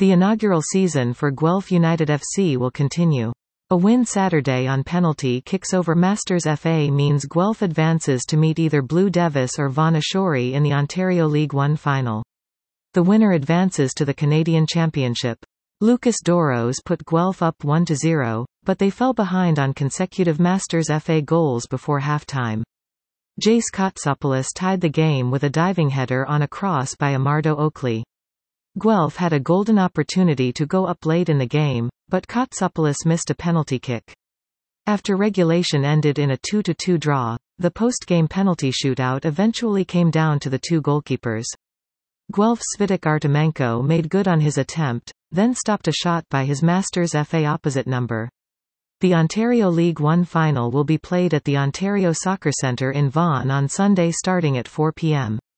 The inaugural season for Guelph United FC will continue. A win Saturday on penalty kicks over Masters FA means Guelph advances to meet either Blue Devis or Vaughan Ashori in the Ontario League One final. The winner advances to the Canadian Championship. Lucas Doros put Guelph up 1-0, but they fell behind on consecutive Masters FA goals before half-time. Jace Kotsopoulos tied the game with a diving header on a cross by Amardo Oakley. Guelph had a golden opportunity to go up late in the game, but Kotsopoulos missed a penalty kick. After regulation ended in a 2-2 draw, the post-game penalty shootout eventually came down to the two goalkeepers. Guelph's Svitek Artemenko made good on his attempt, then stopped a shot by his Masters FA opposite number. The Ontario League One final will be played at the Ontario Soccer Centre in Vaughan on Sunday starting at 4 p.m.